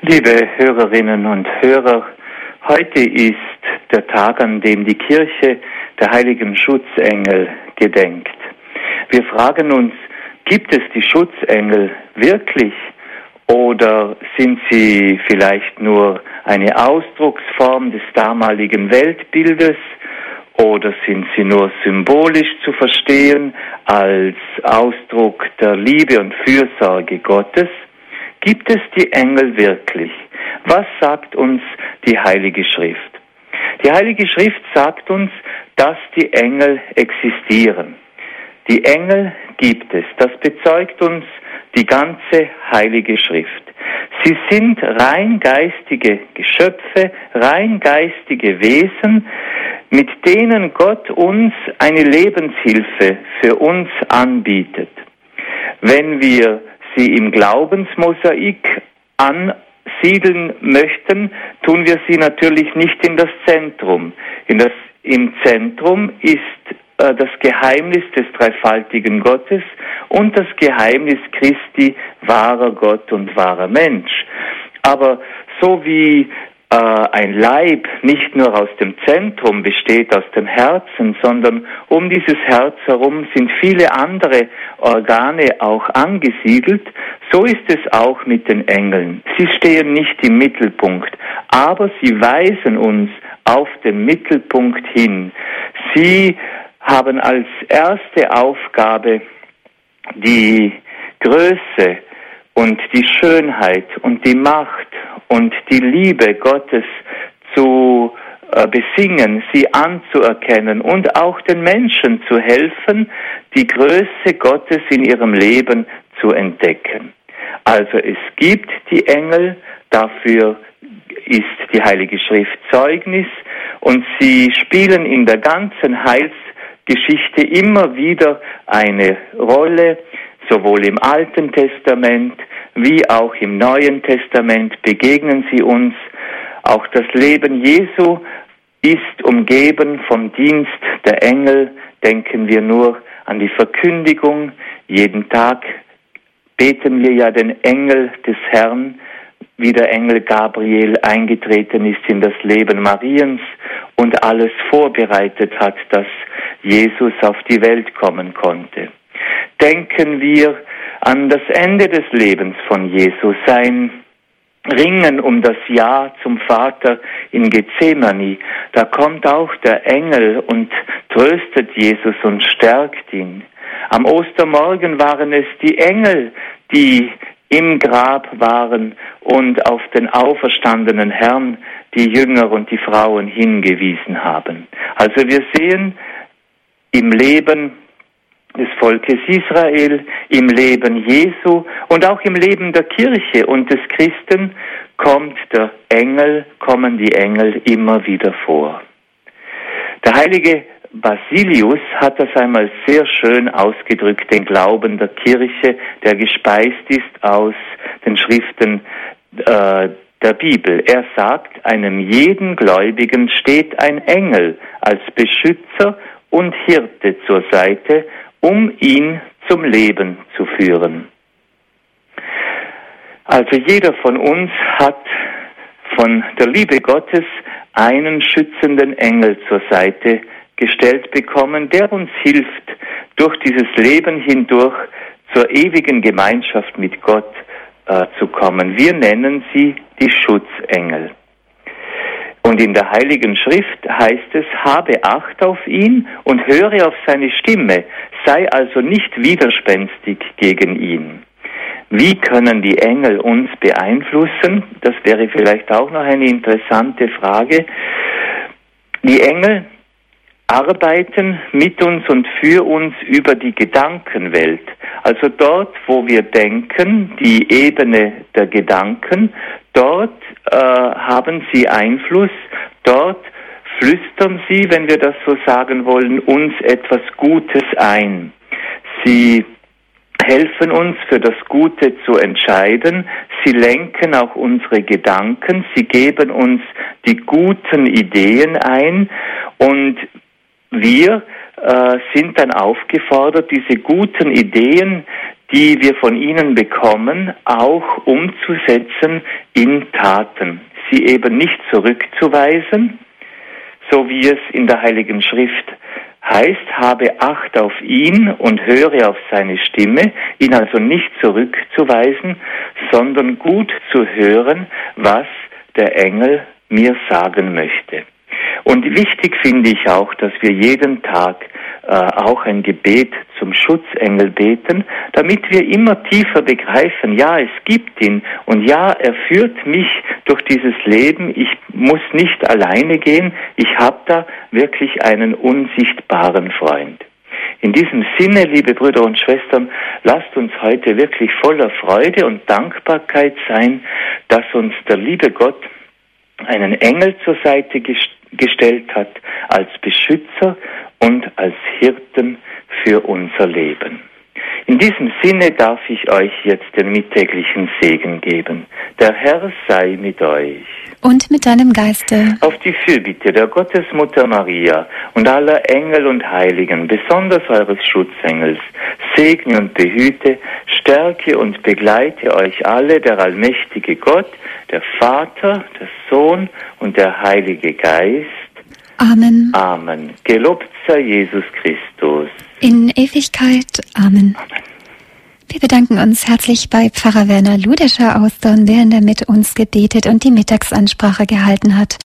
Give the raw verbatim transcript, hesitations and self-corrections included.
Liebe Hörerinnen und Hörer, heute ist der Tag, an dem die Kirche der heiligen Schutzengel gedenkt. Wir fragen uns, gibt es die Schutzengel wirklich oder sind sie vielleicht nur eine Ausdrucksform des damaligen Weltbildes oder sind sie nur symbolisch zu verstehen als Ausdruck der Liebe und Fürsorge Gottes? Gibt es die Engel wirklich? Was sagt uns die Heilige Schrift? Die Heilige Schrift sagt uns, dass die Engel existieren. Die Engel gibt es. Das bezeugt uns die ganze Heilige Schrift. Sie sind rein geistige Geschöpfe, rein geistige Wesen, mit denen Gott uns eine Lebenshilfe für uns anbietet. Wenn wir sie im Glaubensmosaik ansiedeln möchten, tun wir sie natürlich nicht in das Zentrum. In das, im Zentrum ist äh, das Geheimnis des dreifaltigen Gottes und das Geheimnis Christi, wahrer Gott und wahrer Mensch. Aber so wie äh, ein Leib nicht nur aus dem Zentrum besteht, aus dem Herzen, sondern um dieses Herz herum sind viele andere Organe auch angesiedelt, so ist es auch mit den Engeln. Sie stehen nicht im Mittelpunkt, aber sie weisen uns auf den Mittelpunkt hin. Sie haben als erste Aufgabe die Größe und die Schönheit und die Macht und die Liebe Gottes zu äh, besingen, sie anzuerkennen und auch den Menschen zu helfen, die Größe Gottes in ihrem Leben zu entdecken. Also es gibt die Engel, dafür ist die Heilige Schrift Zeugnis und sie spielen in der ganzen Heilsgeschichte immer wieder eine Rolle. Sowohl im Alten Testament wie auch im Neuen Testament begegnen sie uns. Auch das Leben Jesu ist umgeben vom Dienst der Engel. Denken wir nur an die Verkündigung. Jeden Tag beten wir ja den Engel des Herrn, wie der Engel Gabriel eingetreten ist in das Leben Mariens und alles vorbereitet hat, dass Jesus auf die Welt kommen konnte. Denken wir an das Ende des Lebens von Jesus, sein Ringen um das Ja zum Vater in Gethsemane. Da kommt auch der Engel und tröstet Jesus und stärkt ihn. Am Ostermorgen waren es die Engel, die im Grab waren und auf den auferstandenen Herrn die Jünger und die Frauen hingewiesen haben. Also wir sehen im Leben des Volkes Israel, im Leben Jesu und auch im Leben der Kirche und des Christen kommt der Engel, kommen die Engel immer wieder vor. Der heilige Basilius hat das einmal sehr schön ausgedrückt, den Glauben der Kirche, der gespeist ist aus den Schriften äh, der Bibel. Er sagt, einem jeden Gläubigen steht ein Engel als Beschützer und Hirte zur Seite, um ihn zum Leben zu führen. Also jeder von uns hat von der Liebe Gottes einen schützenden Engel zur Seite gestellt bekommen, der uns hilft, durch dieses Leben hindurch zur ewigen Gemeinschaft mit Gott äh, zu kommen. Wir nennen sie die Schutzengel. Und in der Heiligen Schrift heißt es, habe Acht auf ihn und höre auf seine Stimme, sei also nicht widerspenstig gegen ihn. Wie können die Engel uns beeinflussen? Das wäre vielleicht auch noch eine interessante Frage. Die Engel arbeiten mit uns und für uns über die Gedankenwelt. Also dort, wo wir denken, die Ebene der Gedanken, dort äh, haben sie Einfluss, dort flüstern sie, wenn wir das so sagen wollen, uns etwas Gutes ein. Sie helfen uns, für das Gute zu entscheiden. Sie lenken auch unsere Gedanken. Sie geben uns die guten Ideen ein und wir äh, sind dann aufgefordert, diese guten Ideen, die wir von ihnen bekommen, auch umzusetzen in Taten. Sie eben nicht zurückzuweisen, so wie es in der Heiligen Schrift heißt, habe Acht auf ihn und höre auf seine Stimme, ihn also nicht zurückzuweisen, sondern gut zu hören, was der Engel mir sagen möchte. Und wichtig finde ich auch, dass wir jeden Tag äh, auch ein Gebet zum Schutzengel beten, damit wir immer tiefer begreifen, ja, es gibt ihn und ja, er führt mich durch dieses Leben, ich muss nicht alleine gehen, ich habe da wirklich einen unsichtbaren Freund. In diesem Sinne, liebe Brüder und Schwestern, lasst uns heute wirklich voller Freude und Dankbarkeit sein, dass uns der liebe Gott einen Engel zur Seite gest- gestellt hat als Beschützer und als Hirten für unser Leben. In diesem Sinne darf ich euch jetzt den mittäglichen Segen geben. Der Herr sei mit euch. Und mit deinem Geiste. Auf die Fürbitte der Gottesmutter Maria und aller Engel und Heiligen, besonders eures Schutzengels, segne und behüte, stärke und begleite euch alle der allmächtige Gott, der Vater, der Sohn und der Heilige Geist. Amen. Amen. Gelobt sei Jesus Christus. In Ewigkeit. Amen. Amen. Wir bedanken uns herzlich bei Pfarrer Werner Ludescher aus Dornbirn, der mit uns gebetet und die Mittagsansprache gehalten hat.